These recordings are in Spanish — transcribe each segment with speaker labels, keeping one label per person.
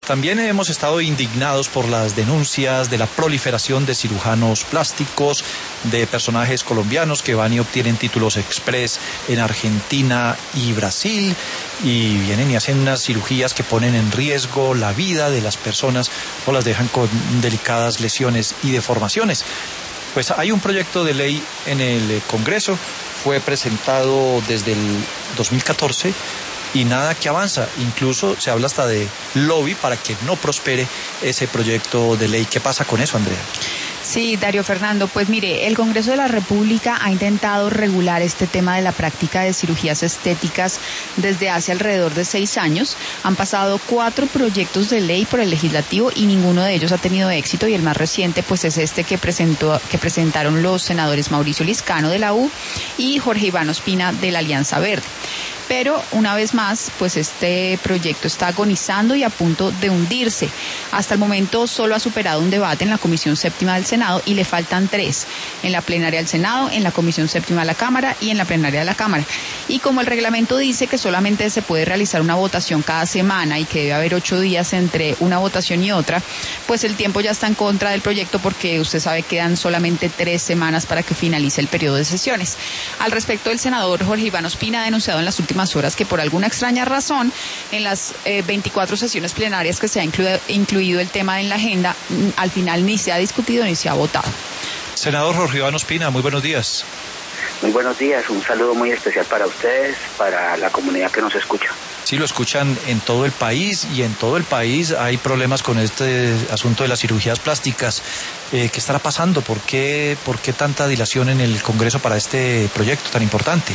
Speaker 1: También hemos estado indignados por las denuncias de la proliferación de cirujanos plásticos, de personajes colombianos que van y obtienen títulos express en Argentina y Brasil y vienen y hacen unas cirugías que ponen en riesgo la vida de las personas o las dejan con delicadas lesiones y deformaciones. Pues hay un proyecto de ley en el Congreso, fue presentado desde el 2014 y nada que avanza, incluso se habla hasta de lobby para que no prospere ese proyecto de ley. ¿Qué pasa con eso, Andrea?
Speaker 2: Sí, Darío Fernando, pues mire, el Congreso de la República ha intentado regular este tema de la práctica de cirugías estéticas desde hace alrededor de 6 años. Han pasado 4 proyectos de ley por el legislativo y ninguno de ellos ha tenido éxito, y el más reciente pues es este que presentaron los senadores Mauricio Liscano de la U y Jorge Iván Ospina de la Alianza Verde. Pero una vez más, pues este proyecto está agonizando y a punto de hundirse. Hasta el momento solo ha superado un debate en la Comisión Séptima del Senado y le faltan 3, en la plenaria del Senado, en la Comisión Séptima de la Cámara y en la plenaria de la Cámara. Y como el reglamento dice que solamente se puede realizar una votación cada semana y que debe haber 8 días entre una votación y otra, pues el tiempo ya está en contra del proyecto porque usted sabe que quedan solamente 3 semanas para que finalice el periodo de sesiones. Al respecto, el senador Jorge Iván Ospina ha denunciado en las últimas horas que por alguna extraña razón en las 24 sesiones plenarias que se ha incluido el tema en la agenda, al final ni se ha discutido ni se ha votado.
Speaker 1: Senador Jorge Iván Ospina, muy buenos días.
Speaker 3: Muy buenos días, un saludo muy especial para ustedes, para la comunidad que nos escucha.
Speaker 1: Sí, lo escuchan en todo el país y en todo el país hay problemas con este asunto de las cirugías plásticas. ¿Qué estará pasando? ¿Por qué tanta dilación en el Congreso para este proyecto tan importante?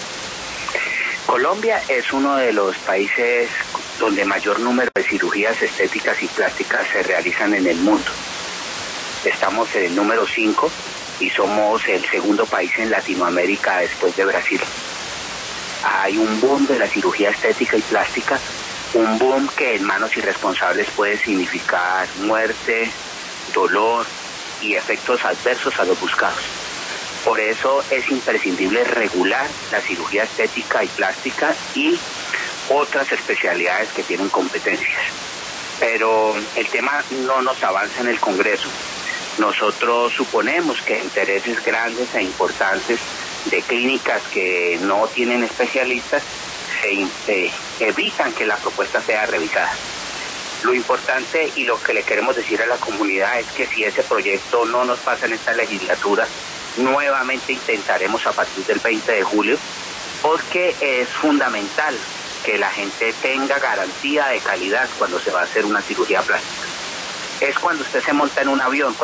Speaker 3: Colombia es uno de los países donde mayor número de cirugías estéticas y plásticas se realizan en el mundo. Estamos en el número 5 y somos el segundo país en Latinoamérica después de Brasil. Hay un boom de la cirugía estética y plástica, un boom que en manos irresponsables puede significar muerte, dolor y efectos adversos a los buscados. Por eso es imprescindible regular la cirugía estética y plástica y otras especialidades que tienen competencias. Pero el tema no nos avanza en el Congreso. Nosotros suponemos que intereses grandes e importantes de clínicas que no tienen especialistas evitan que la propuesta sea revisada. Lo importante y lo que le queremos decir a la comunidad es que si ese proyecto no nos pasa en esta legislatura, nuevamente intentaremos a partir del 20 de julio, porque es fundamental que la gente tenga garantía de calidad cuando se va a hacer una cirugía plástica. Es cuando usted se monta en un avión,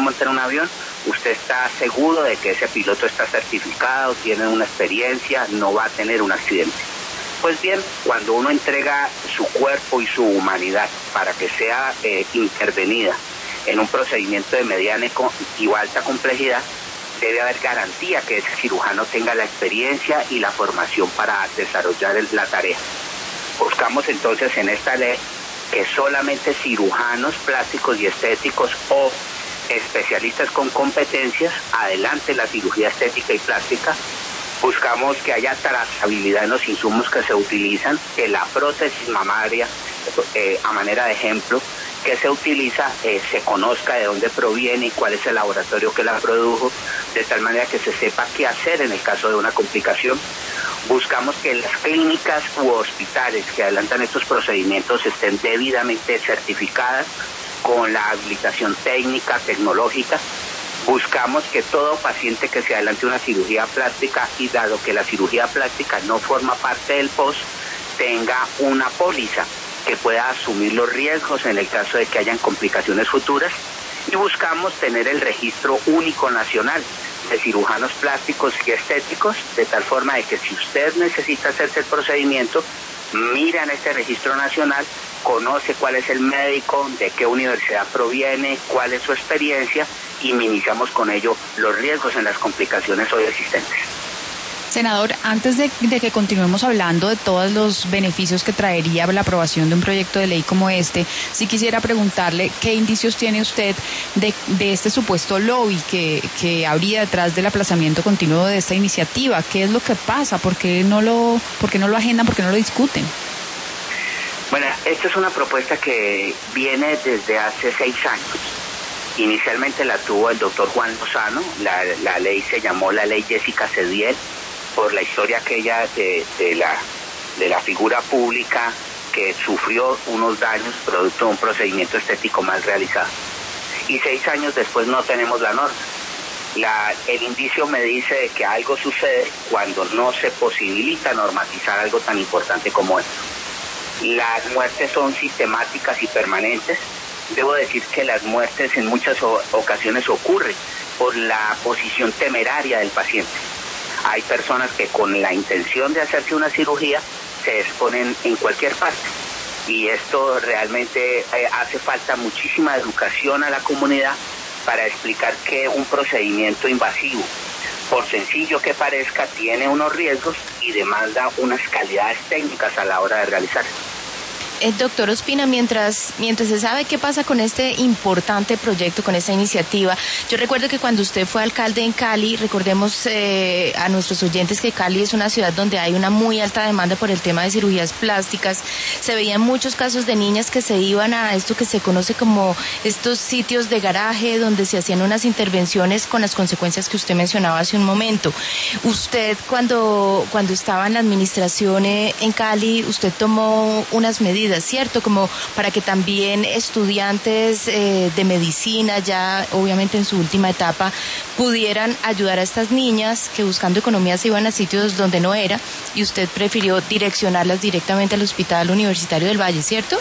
Speaker 3: usted está seguro de que ese piloto está certificado, tiene una experiencia, no va a tener un accidente. Pues bien, cuando uno entrega su cuerpo y su humanidad para que sea intervenida en un procedimiento de mediana y alta complejidad, debe haber garantía que ese cirujano tenga la experiencia y la formación para desarrollar la tarea. Buscamos entonces en esta ley que solamente cirujanos plásticos y estéticos o especialistas con competencias adelante la cirugía estética y plástica. Buscamos que haya trazabilidad en los insumos que se utilizan, que la prótesis mamaria, a manera de ejemplo, que se utiliza, se conozca de dónde proviene y cuál es el laboratorio que la produjo, de tal manera que se sepa qué hacer en el caso de una complicación. Buscamos que las clínicas u hospitales que adelantan estos procedimientos estén debidamente certificadas con la habilitación técnica, tecnológica. Buscamos que todo paciente que se adelante una cirugía plástica, y dado que la cirugía plástica no forma parte del POS, tenga una póliza que pueda asumir los riesgos en el caso de que hayan complicaciones futuras. Y buscamos tener el registro único nacional de cirujanos plásticos y estéticos, de tal forma de que si usted necesita hacerse el procedimiento, mira en este registro nacional, conoce cuál es el médico, de qué universidad proviene, cuál es su experiencia, y minimizamos con ello los riesgos en las complicaciones hoy existentes.
Speaker 2: Senador, antes de que continuemos hablando de todos los beneficios que traería la aprobación de un proyecto de ley como este, sí quisiera preguntarle qué indicios tiene usted de este supuesto lobby que habría detrás del aplazamiento continuo de esta iniciativa. ¿Qué es lo que pasa? ¿Por qué no lo agendan? ¿Por qué no lo discuten?
Speaker 3: Bueno, esta es una propuesta que viene desde hace 6 años. Inicialmente la tuvo el doctor Juan Lozano, la ley se llamó la ley Jessica Cediel, por la historia aquella de la figura pública que sufrió unos daños producto de un procedimiento estético mal realizado. Y 6 años después no tenemos la norma. El indicio me dice de que algo sucede cuando no se posibilita normatizar algo tan importante como esto. Las muertes son sistemáticas y permanentes. Debo decir que las muertes en muchas ocasiones ocurren por la posición temeraria del paciente. Hay personas que con la intención de hacerse una cirugía se exponen en cualquier parte. Y esto realmente hace falta muchísima educación a la comunidad para explicar que un procedimiento invasivo, por sencillo que parezca, tiene unos riesgos y demanda unas calidades técnicas a la hora de realizarse.
Speaker 4: Doctor Ospina, mientras se sabe qué pasa con este importante proyecto, con esta iniciativa, yo recuerdo que cuando usted fue alcalde en Cali, recordemos a nuestros oyentes que Cali es una ciudad donde hay una muy alta demanda por el tema de cirugías plásticas. Se veían muchos casos de niñas que se iban a esto que se conoce como estos sitios de garaje donde se hacían unas intervenciones con las consecuencias que usted mencionaba hace un momento. Usted cuando estaba en la administración en Cali, usted tomó unas medidas, ¿cierto? Como para que también estudiantes de medicina, ya obviamente en su última etapa, pudieran ayudar a estas niñas que buscando economía se iban a sitios donde no era, y usted prefirió direccionarlas directamente al Hospital Universitario del Valle, ¿cierto?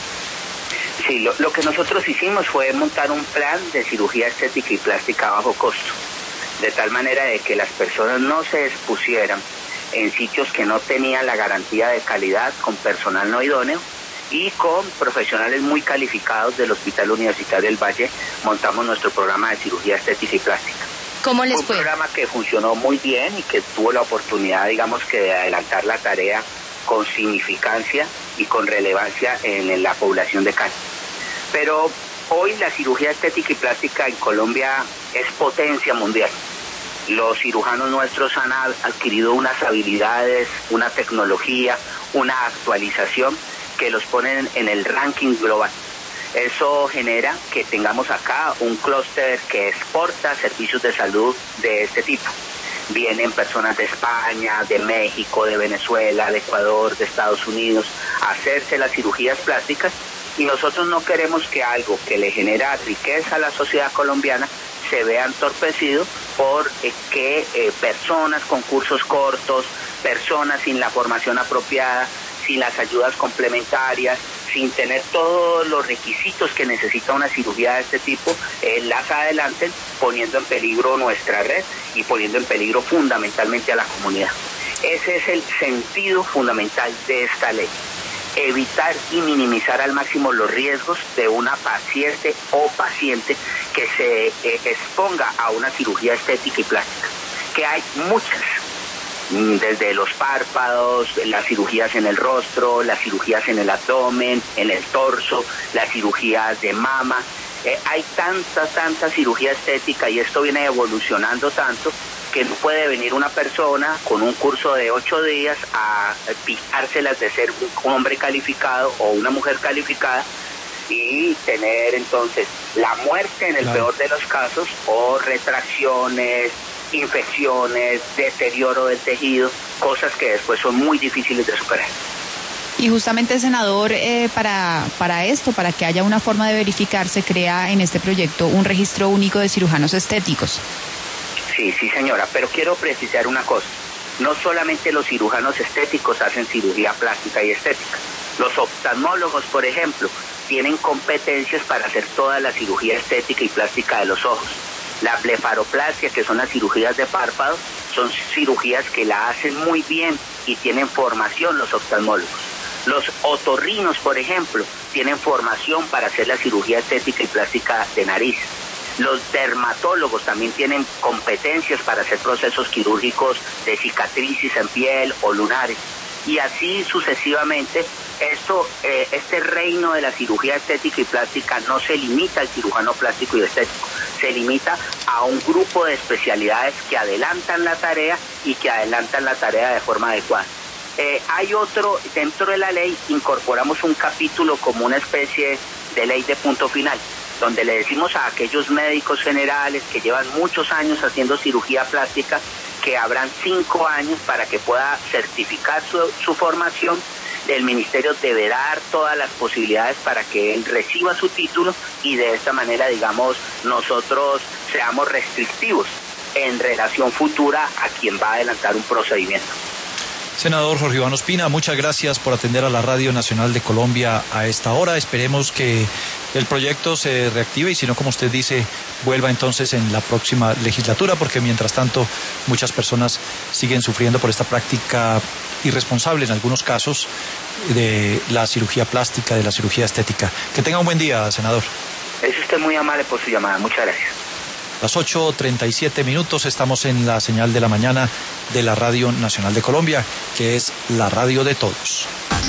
Speaker 3: Sí, lo que nosotros hicimos fue montar un plan de cirugía estética y plástica a bajo costo, de tal manera de que las personas no se expusieran en sitios que no tenían la garantía de calidad, con personal no idóneo, y con profesionales muy calificados del Hospital Universitario del Valle montamos nuestro programa de cirugía estética y plástica.
Speaker 4: ¿Cómo les fue?
Speaker 3: Un programa que funcionó muy bien y que tuvo la oportunidad, digamos, que de adelantar la tarea con significancia y con relevancia en la población de Cali. Pero hoy la cirugía estética y plástica en Colombia es potencia mundial. Los cirujanos nuestros han adquirido unas habilidades, una tecnología, una actualización que los ponen en el ranking global. Eso genera que tengamos acá un clúster que exporta servicios de salud de este tipo. Vienen personas de España, de México, de Venezuela, de Ecuador, de Estados Unidos a hacerse las cirugías plásticas, y nosotros no queremos que algo que le genera riqueza a la sociedad colombiana se vea entorpecido por que personas con cursos cortos, personas sin la formación apropiada, sin las ayudas complementarias, sin tener todos los requisitos que necesita una cirugía de este tipo, las adelanten, poniendo en peligro nuestra red y poniendo en peligro fundamentalmente a la comunidad. Ese es el sentido fundamental de esta ley: evitar y minimizar al máximo los riesgos de una paciente o paciente que se exponga a una cirugía estética y plástica, que hay muchas, desde los párpados, las cirugías en el rostro, las cirugías en el abdomen, en el torso, las cirugías de mama. Hay tanta cirugía estética, y esto viene evolucionando tanto que no puede venir una persona con un curso de 8 días a pijárselas de ser un hombre calificado o una mujer calificada y tener entonces la muerte en el peor de los casos, o retracciones, infecciones, deterioro del tejido, cosas que después son muy difíciles de superar.
Speaker 2: Y justamente, senador, para esto, para que haya una forma de verificar, se crea en este proyecto un registro único de cirujanos estéticos.
Speaker 3: Sí, señora, pero quiero precisar una cosa: no solamente los cirujanos estéticos hacen cirugía plástica y estética. Los oftalmólogos, por ejemplo, tienen competencias para hacer toda la cirugía estética y plástica de los ojos. La blefaroplastia, que son las cirugías de párpado, son cirugías que la hacen muy bien y tienen formación los oftalmólogos. Los otorrinos, por ejemplo, tienen formación para hacer la cirugía estética y plástica de nariz. Los dermatólogos también tienen competencias para hacer procesos quirúrgicos de cicatrices en piel o lunares. Y así sucesivamente. Este reino de la cirugía estética y plástica no se limita al cirujano plástico y estético, se limita a un grupo de especialidades que adelantan la tarea y que adelantan la tarea de forma adecuada. Hay otro, dentro de la ley incorporamos un capítulo como una especie de ley de punto final, donde le decimos a aquellos médicos generales que llevan muchos años haciendo cirugía plástica que habrán 5 años para que pueda certificar su formación. El ministerio debe dar todas las posibilidades para que él reciba su título y de esta manera, digamos, nosotros seamos restrictivos en relación futura a quien va a adelantar un procedimiento.
Speaker 1: Senador Jorge Iván Ospina, muchas gracias por atender a la Radio Nacional de Colombia a esta hora. Esperemos que el proyecto se reactive y si no, como usted dice, vuelva entonces en la próxima legislatura, porque mientras tanto muchas personas siguen sufriendo por esta práctica irresponsable en algunos casos de la cirugía plástica, de la cirugía estética. Que tenga un buen día, senador.
Speaker 3: Es usted muy amable por su llamada. Muchas gracias.
Speaker 1: Las 8:37, estamos en la señal de la mañana de la Radio Nacional de Colombia, que es la radio de todos.